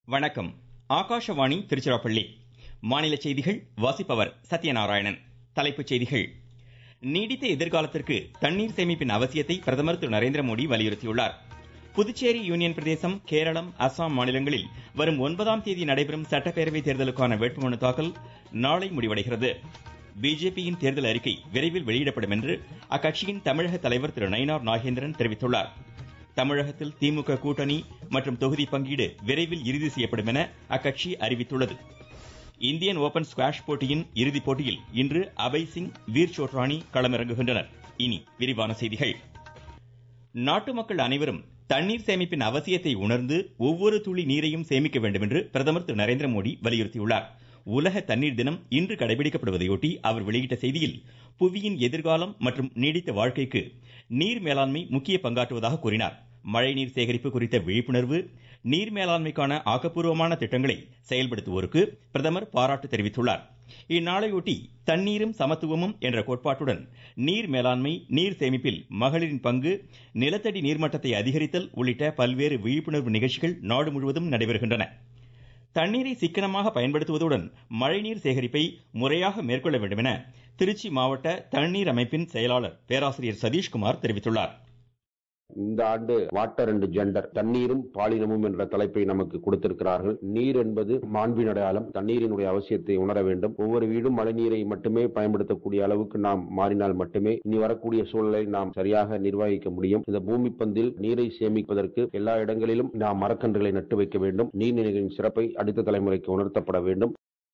வணக்கம். ஆகாஷவாணி திருச்சிராப்பள்ளி. மாநில செய்திகள் வாசிப்பவர் சத்யநாராயணன். தலைப்புச் செய்திகள். நீடித்த எதிர்காலத்திற்கு தண்ணீர் சேமிப்பின் அவசியத்தை பிரதமர் திரு நரேந்திர மோடி வலியுறுத்தியுள்ளார். புதுச்சேரி யூனியன் பிரதேசம், கேரளம், அசாம் மாநிலங்களில் வரும் 9ஆம் தேதி நடைபெறும் சட்டப்பேரவை தேர்தலுக்கான வேட்புமனு தாக்கல் நாளை முடிவடைகிறது. பிஜேபியின் தேர்தல் அறிக்கை விரைவில் வெளியிடப்படும் என்று அக்கட்சியின் தமிழக தலைவர் திரு நயினார் நாகேந்திரன் தெரிவித்துள்ளார். தமிழகத்தில் திமுக கூட்டணி மற்றும் தொகுதி பங்கீடு விரைவில் இறுதி செய்யப்படும் என அக்கட்சி அறிவித்துள்ளது. இந்தியன் ஓபன் ஸ்குவாஷ் போட்டியின் இறுதிப் போட்டியில் இன்று அபய் சிங், வீர் சோட்ரானி களமிறங்குகின்றனர். இனி விரிவான செய்திகள். நாட்டு மக்கள் அனைவரும் தண்ணீர் சேமிப்பின் அவசியத்தை உணர்ந்து ஒவ்வொரு துளி நீரையும் சேமிக்க வேண்டும் என்று பிரதமர் திரு நரேந்திர மோடி வலியுறுத்தியுள்ளார். உலக தண்ணீர் தினம் இன்று கடைபிடிக்கப்படுவதையொட்டி அவர் வெளியிட்ட செய்தியில், புவியின் எதிர்காலம் மற்றும் நீடித்த வாழ்க்கைக்கு நீர் மேலாண்மை முக்கிய பங்காற்றுவதாக கூறினார். மழைநீர் சேகரிப்பு குறித்த விழிப்புணர்வு, நீர் மேலாண்மைக்கான ஆக்கப்பூர்வமான திட்டங்களை செயல்படுத்துவோருக்கு பிரதமர் பாராட்டு தெரிவித்துள்ளார். இந்நாளையொட்டி தண்ணீரும் சமத்துவமும் என்ற கோட்பாட்டுடன் நீர் மேலாண்மை, நீர் சேமிப்பில் மகளிரின் பங்கு, நிலத்தடி நீர்மட்டத்தை அதிகரித்தல் உள்ளிட்ட பல்வேறு விழிப்புணர்வு நிகழ்ச்சிகள் நாடு முழுவதும் நடைபெறுகின்றன. தண்ணீரை சிக்கனமாக பயன்படுத்துவதுடன் மழைநீர் சேகரிப்பை முறையாக மேற்கொள்ள வேண்டும் என திருச்சி மாவட்ட தண்ணீர் அமைப்பின் செயலாளர் பேராசிரியர் சதீஷ்குமார் தெரிவித்துள்ளார். இந்த ஆண்டு வாட்டர் அண்ட் ஜெண்டர், தண்ணீரும் பாலினமும் என்ற தலைப்பை நமக்கு கொடுத்திருக்கிறார்கள். நீர் என்பது மாண்பின் அடையாளம். தண்ணீரினுடைய அவசியத்தை உணர வேண்டும். ஒவ்வொரு வீடும் மழைநீரை மட்டுமே பயன்படுத்தக்கூடிய அளவுக்கு நாம் மாறினால் மட்டுமே இனி வரக்கூடிய சூழலை நாம் சரியாக நிர்வகிக்க முடியும். இந்த பூமி பந்தில் நீரை சேமிப்பதற்கு எல்லா இடங்களிலும் நாம் மரக்கன்றுகளை நட்டு வைக்க வேண்டும். நீர்நிலைகளின் சிறப்பை அடுத்த தலைமுறைக்கு உணர்த்தப்பட வேண்டும்.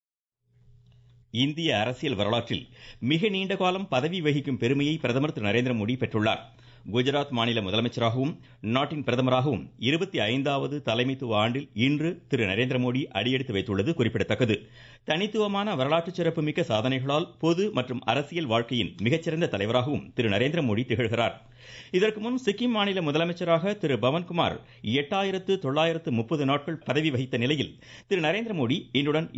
இந்திய அரசியல் வரலாற்றில் மிக நீண்ட காலம் பதவி வகிக்கும் பெருமையை பிரதமர் திரு நரேந்திர மோடி பெற்றுள்ளார். குஜராத் மாநில முதலமைச்சராகவும் நாட்டின் பிரதமராகவும் 25வது தலைமைத்துவ ஆண்டில் இன்று திரு நரேந்திர மோடி அடியெடுத்து வைத்துள்ளது குறிப்பிடத்தக்கது. தனித்துவமான வரலாற்று சிறப்புமிக்க சாதனைகளால் பொது மற்றும் அரசியல் வாழ்க்கையின் மிகச்சிறந்த தலைவராகவும் திரு நரேந்திர மோடி திகழ்கிறார். இதற்கு முன் சிக்கிம் மாநில முதலமைச்சராக திரு பவன்குமார் 8930 நாட்கள் பதவி வகித்த நிலையில் திரு நரேந்திர மோடி இன்றுடன்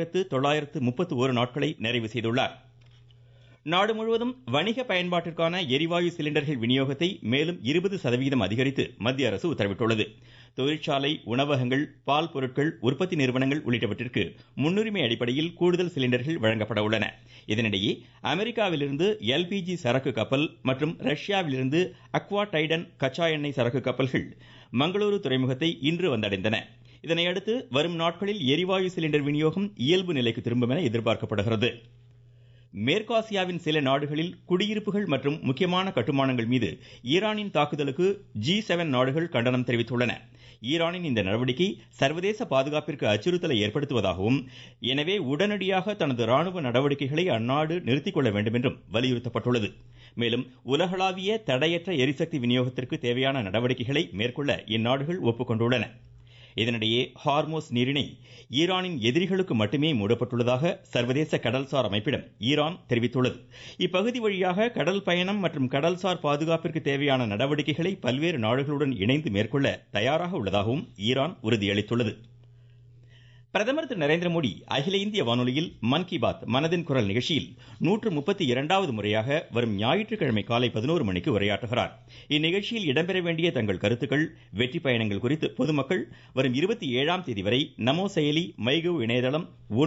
8931 நாட்களை நிறைவு செய்துள்ளார். நாடு முழுவதும் வணிக பயன்பாட்டிற்கான எரிவாயு சிலிண்டர்கள் விநியோகத்தை மேலும் 20% அதிகரித்து மத்திய அரசு உத்தரவிட்டுள்ளது. தொழிற்சாலை, உணவகங்கள், பால் பொருட்கள் உற்பத்தி நிறுவனங்கள் உள்ளிட்டவற்றிற்கு முன்னுரிமை அடிப்படையில் கூடுதல் சிலிண்டர்கள் வழங்கப்பட உள்ளன. இதனிடையே அமெரிக்காவிலிருந்து LPG சரக்கு கப்பல் மற்றும் ரஷ்யாவிலிருந்து அக்வா டைடன் கச்சா எண்ணெய் சரக்கு கப்பல்கள் மங்களூரு துறைமுகத்தை இன்று வந்தடைந்தன. இதனையடுத்து வரும் நாட்களில் எரிவாயு சிலிண்டர் விநியோகம் இயல்பு நிலைக்கு திரும்பும் என எதிர்பார்க்கப்படுகிறது. மேற்காசியாவின் சில நாடுகளில் குடியிருப்புகள் மற்றும் முக்கியமான கட்டுமானங்கள் மீது ஈரானின் தாக்குதலுக்கு G7 நாடுகள் கண்டனம் தெரிவித்துள்ளன. ஈரானின் இந்த நடவடிக்கை சர்வதேச பாதுகாப்பிற்கு அச்சுறுத்தலை ஏற்படுத்துவதாகவும், எனவே உடனடியாக தனது ராணுவ நடவடிக்கைகளை அந்நாடு நிறுத்திக் கொள்ள வேண்டும் என்றும் வலியுறுத்தப்பட்டுள்ளது. மேலும் உலகளாவிய தடையற்ற எரிசக்தி விநியோகத்திற்கு தேவையான நடவடிக்கைகளை மேற்கொள்ள இந்நாடுகள் ஒப்புக்கொண்டுள்ளன. இதனிடையே ஹார்மோஸ் நீரிணை ஈரானின் எதிரிகளுக்கு மட்டுமே மூடப்பட்டுள்ளதாக சர்வதேச கடல்சார் அமைப்பிடம் ஈரான் தெரிவித்துள்ளது. இப்பகுதி வழியாக கடல் பயணம் மற்றும் கடல்சார் பாதுகாப்பிற்கு தேவையான நடவடிக்கைகளை பல்வேறு நாடுகளுடன் இணைந்து மேற்கொள்ள தயாராக உள்ளதாகவும் ஈரான் உறுதியளித்துள்ளது. பிரதமர் திரு நரேந்திர மோடி அகில இந்திய வானொலியில் மன் கி பாத் மனதின் குரல் நிகழ்ச்சியில் 132வது முறையாக வரும் ஞாயிற்றுக்கிழமை காலை 11 மணிக்கு உரையாற்றுகிறார். இந்நிகழ்ச்சியில் இடம்பெற வேண்டிய தங்கள் கருத்துக்கள், வெற்றி பயணங்கள் குறித்து பொதுமக்கள் வரும் 27ஆம் தேதி வரை நமோ செயலி, மைகவ் இணையதளம்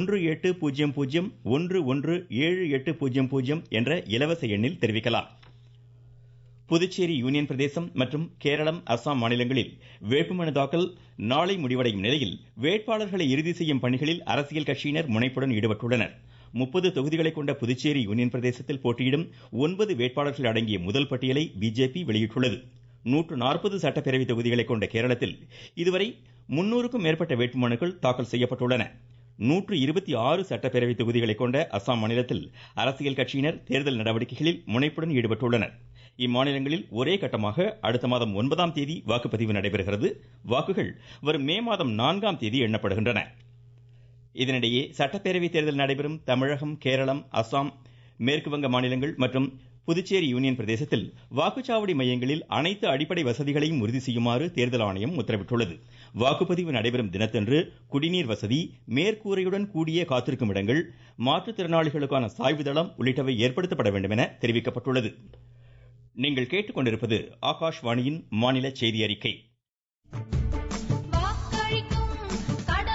1800117800 என்ற இலவச எண்ணில் தெரிவிக்கலாம். புதுச்சேரி யூனியன் பிரதேசம் மற்றும் கேரளம், அசாம் மாநிலங்களில் வேட்புமனு தாக்கல் நாளை முடிவடையும் நிலையில் வேட்பாளர்களை இறுதி செய்யும் பணிகளில் அரசியல் கட்சியினர் முனைப்புடன் ஈடுபட்டுள்ளனர். 30 தொகுதிகளை கொண்ட புதுச்சேரி யூனியன் பிரதேசத்தில் போட்டியிடும் 9 வேட்பாளர்கள் அடங்கிய முதல் பட்டியலை பிஜேபி வெளியிட்டுள்ளது. 140 சட்டப்பேரவை தொகுதிகளை கொண்ட கேரளத்தில் இதுவரை 300க்கும் மேற்பட்ட வேட்புமனுக்கள் தாக்கல் செய்யப்பட்டுள்ளன. 126 சட்டப்பேரவை தொகுதிகளை கொண்ட அசாம் மாநிலத்தில் அரசியல் கட்சியினர் தேர்தல் நடவடிக்கைகளில் முனைப்புடன் ஈடுபட்டுள்ளனர். இம்மாநிலங்களில் ஒரே கட்டமாக அடுத்த மாதம் 9ஆம் தேதி வாக்குப்பதிவு நடைபெறுகிறது. வாக்குகள் வரும் மே மாதம் 4ஆம் தேதி எண்ணப்படுகின்றன. இதனிடையே சட்டப்பேரவை தேர்தல் நடைபெறும் தமிழகம், கேரளம், அசாம், மேற்குவங்க மாநிலங்கள் மற்றும் புதுச்சேரி யூனியன் பிரதேசத்தில் வாக்குச்சாவடி மையங்களில் அனைத்து அடிப்படை வசதிகளையும் உறுதி செய்யுமாறு தேர்தல் ஆணையம் உத்தரவிட்டுள்ளது. வாக்குப்பதிவு நடைபெறும் தினத்தன்று குடிநீர் வசதி, மேற்கூரையுடன் கூடிய காத்திருக்கும் இடங்கள், மாற்றுத்திறனாளிகளுக்கான சாய்வு தளம் உள்ளிட்டவை ஏற்படுத்தப்பட வேண்டும் என தெரிவிக்கப்பட்டுள்ளது. நீங்கள் கேட்டுக்கொண்டிருப்பது ஆகாஷ்வாணியின் மாநில செய்தி அறிக்கை.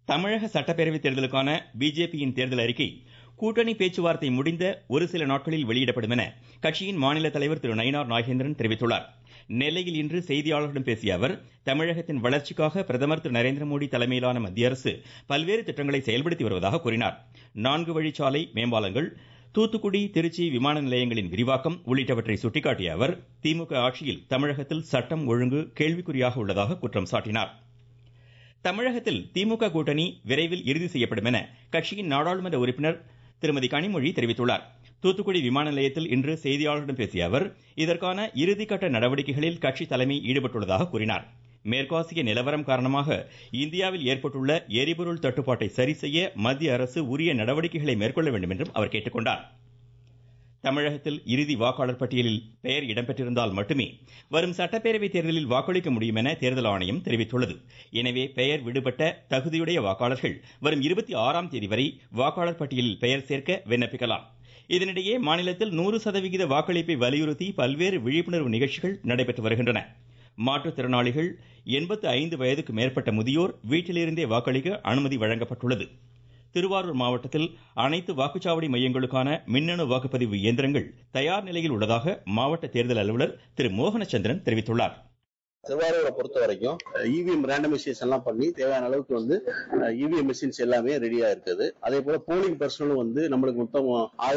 தமிழக சட்டப்பேரவை தேர்தலுக்கான பிஜேபியின் தேர்தல் அறிக்கை கூட்டணி பேச்சுவார்த்தை முடிந்த ஒரு சில நாட்களில் வெளியிடப்படும் என கட்சியின் மாநில தலைவர் திரு நயினார் நாகேந்திரன் தெரிவித்துள்ளார். நெல்லையில் இன்று செய்தியாளர்களிடம் பேசிய அவர், தமிழகத்தின் வளர்ச்சிக்காக பிரதமர் திரு நரேந்திர மோடி தலைமையிலான மத்திய அரசு பல்வேறு திட்டங்களை செயல்படுத்தி வருவதாக கூறினார். 4 வழிச்சாலை மேம்பாலங்கள், தூத்துக்குடி, திருச்சி விமான நிலையங்களின் விரிவாக்கம் உள்ளிட்டவற்றை சுட்டிக்காட்டிய அவர், திமுக ஆட்சியில் தமிழகத்தில் சட்டம் ஒழுங்கு கேள்விக்குறியாக உள்ளதாக குற்றம் சாட்டினார். தமிழகத்தில் திமுக கூட்டணி விரைவில் இறுதி செய்யப்படும் என கட்சியின் நாடாளுமன்ற உறுப்பினர் திருமதி கனிமொழி தெரிவித்துள்ளார். தூத்துக்குடி விமான நிலையத்தில் இன்று செய்தியாளர்களிடம் பேசிய அவர், இதற்கான இறுதிக்கட்ட நடவடிக்கைகளில் கட்சி தலைமை ஈடுபட்டுள்ளதாக கூறினார். மேற்காசிய நிலவரம் காரணமாக இந்தியாவில் ஏற்பட்டுள்ள எரிபொருள் தட்டுப்பாட்டை சரி செய்ய மத்திய அரசு உரிய நடவடிக்கைகளை மேற்கொள்ள வேண்டும் என்றும் அவர் கேட்டுக்கொண்டார். தமிழகத்தில் இறுதி வாக்காளர் பட்டியலில் பெயர் இடம்பெற்றிருந்தால் மட்டுமே வரும் சட்டப்பேரவை தேர்தலில் வாக்களிக்க முடியும் என தேர்தல் ஆணையம் தெரிவித்துள்ளது. எனவே பெயர் விடுபட்ட தகுதியுடைய வாக்காளர்கள் வரும் 26ஆம் தேதி வரை வாக்காளர் பட்டியலில் பெயர் சேர்க்க விண்ணப்பிக்கலாம். இதனிடையே மாநிலத்தில் 100% வாக்களிப்பை வலியுறுத்தி பல்வேறு விழிப்புணர்வு நிகழ்ச்சிகள் நடைபெற்று வருகின்றன. மாற்றுத்திறனாளிகள், 85 வயதுக்கு மேற்பட்ட முதியோர் வீட்டிலிருந்தே வாக்களிக்க அனுமதி வழங்கப்பட்டுள்ளது. திருவாரூர் மாவட்டத்தில் அனைத்து வாக்குச்சாவடி மையங்களுக்கான மின்னணு வாக்குப்பதிவு இயந்திரங்கள் தயார் நிலையில் உள்ளதாக மாவட்ட தேர்தல் அலுவலர் திரு மோகனச்சந்திரன் தெரிவித்துள்ளார். திருவாரூரை பொறுத்த வரைக்கும் இவிஎம் ரேண்டமைசேஷன் எல்லாம் பண்ணி தேவையான அளவுக்கு இவிஎம் மிஷின்ஸ் எல்லாமே ரெடியா இருக்குது. அதே போல போலிங் பர்சனலும் நம்மளுக்கு மொத்தம்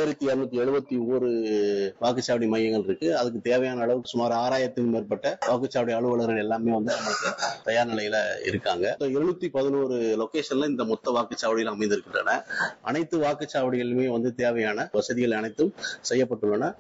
1271 வாக்குச்சாவடி மையங்கள் இருக்கு. அதுக்கு தேவையான அளவுக்கு சுமார் 6000க்கும் மேற்பட்ட வாக்குச்சாவடி அலுவலர்கள் எல்லாமே நம்மளுக்கு தயார் நிலையில இருக்காங்க. 711 லொகேஷன்ல இந்த மொத்த வாக்குச்சாவடிகள் அமைந்திருக்கின்றன. அனைத்து வாக்குச்சாவடிகளுமே தேவையான வசதிகள் அனைத்தும் செய்யப்பட்டுள்ளன.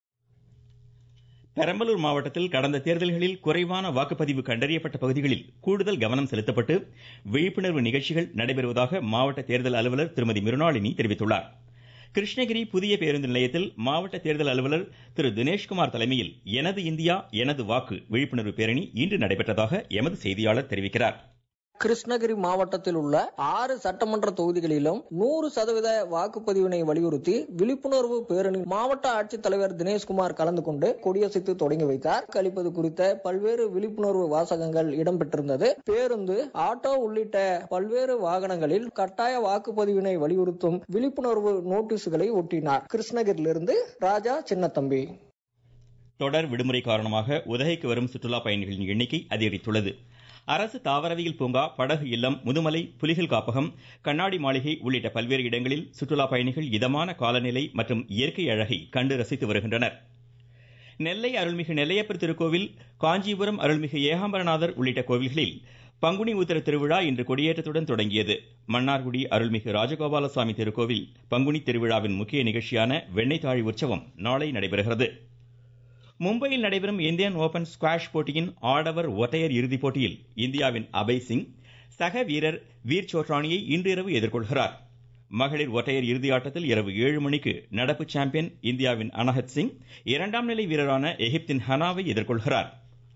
பெரம்பலூர் மாவட்டத்தில் கடந்த தேர்தல்களில் குறைவான வாக்குப்பதிவு கண்டறியப்பட்ட பகுதிகளில் கூடுதல் கவனம் செலுத்தப்பட்டு விழிப்புணர்வு நிகழ்ச்சிகள் நடைபெறுவதாக மாவட்ட தேர்தல் அலுவலர் திருமதி மிருணாளினி தெரிவித்துள்ளார். கிருஷ்ணகிரி புதிய பேருந்து நிலையத்தில் மாவட்ட தேர்தல் அலுவலர் திரு தினேஷ்குமார் தலைமையில் எனது இந்தியா எனது வாக்கு விழிப்புணர்வு பேரணி இன்று நடைபெற்றதாக எமது செய்தியாளர் தெரிவிக்கிறார். கிருஷ்ணகிரி மாவட்டத்தில் உள்ள 6 சட்டமன்ற தொகுதிகளிலும் 100% வாக்குப்பதிவினை வலியுறுத்தி விழிப்புணர்வு பேரணி மாவட்ட ஆட்சித்தலைவர் தினேஷ்குமார் கலந்து கொண்டு கொடியசைத்து தொடங்கி வைத்தார். கழிப்பது குறித்த பல்வேறு விழிப்புணர்வு வாசகங்கள் இடம்பெற்றிருந்தது. பேருந்து, ஆட்டோ உள்ளிட்ட பல்வேறு வாகனங்களில் கட்டாய வாக்குப்பதிவினை வலியுறுத்தும் விழிப்புணர்வு நோட்டீஸ்களை ஒட்டினார். கிருஷ்ணகிரியிலிருந்து ராஜா சின்னத்தம்பி. தொடர் விடுமுறை காரணமாக உதகைக்கு வரும் சுற்றுலா பயணிகளின் எண்ணிக்கை அதிகரித்துள்ளது. அரசு தாவரவியல் பூங்கா, படகு இல்லம், முதுமலை புலிகள் காப்பகம், கண்ணாடி மாளிகை உள்ளிட்ட பல்வேறு இடங்களில் சுற்றுலா பயணிகள் இதமான காலநிலை மற்றும் இயற்கை அழகை கண்டு ரசித்து வருகின்றனர். நெல்லை அருள்மிகு நெல்லையப்பர் திருக்கோவில், காஞ்சிபுரம் அருள்மிகு ஏகாம்பரநாதர் உள்ளிட்ட கோவில்களில் பங்குனி உத்திர திருவிழா இன்று கொடியேற்றத்துடன் தொடங்கியது. மன்னார்குடி அருள்மிகு ராஜகோபால சுவாமி திருக்கோவில் பங்குனி திருவிழாவின் முக்கிய நிகழ்ச்சியான வெண்ணெய் தாழி உற்சவம் நாளை நடைபெறுகிறது. மும்பையில் நடைபெறும் இந்தியன் ஓபன் ஸ்குவாஷ் போட்டியின் ஆடவர் ஒற்றையர் இறுதிப் போட்டியில் இந்தியாவின் அபய் சிங் சக வீரர் வீர் சோட்ரானியை இன்று இரவு எதிர்கொள்கிறார். மகளிர் ஒற்றையர் இறுதி ஆட்டத்தில் இரவு 7 மணிக்கு நடப்பு சாம்பியன் இந்தியாவின் அனஹத் சிங் 2ஆம் நிலை வீரரான எகிப்தின் ஹனாவை எதிர்கொள்கிறார்.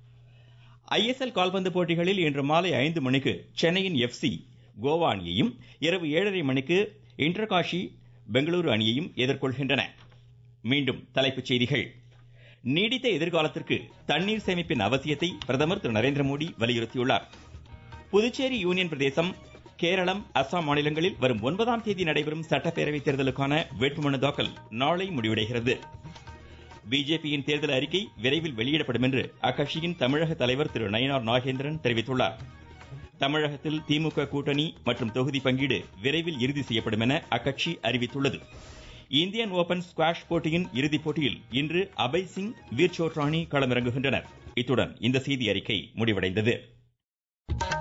ISL கால்பந்து போட்டிகளில் இன்று மாலை 5 மணிக்கு சென்னையின் FC கோவா அணியையும், இரவு 7:30 மணிக்கு இன்டர்காஷி பெங்களூரு அணியையும் எதிர்கொள்கின்றன. மீண்டும் தலைப்புச் செய்திகள். நீடித்த எதிர்காலத்திற்கு தண்ணீர் சேமிப்பின் அவசியத்தை பிரதமர் திரு நரேந்திர மோடி வலியுறுத்தியுள்ளார். புதுச்சேரி யூனியன் பிரதேசம், கேரளம், அசாம் மாநிலங்களில் வரும் 9ஆம் தேதி நடைபெறும் சட்டப்பேரவை தேர்தலுக்கான வேட்புமனு தாக்கல் நாளை முடிவடைகிறது. பிஜேபியின் தேர்தல் அறிக்கை விரைவில் வெளியிடப்படும் என்று அக்கட்சியின் தமிழக தலைவர் திரு நயினார் நாகேந்திரன் தெரிவித்துள்ளார். தமிழகத்தில் திமுக கூட்டணி மற்றும் தொகுதி பங்கீடு விரைவில் இறுதி செய்யப்படும் என அக்கட்சி அறிவித்துள்ளது. இந்தியன் ஓபன் ஸ்குவாஷ் போட்டியின் இறுதிப் போட்டியில் இன்று அபய் சிங், வீர் சோட்ரானி களமிறங்குகின்றனர். இத்துடன் இந்த செய்தி அறிக்கை முடிவடைந்தது.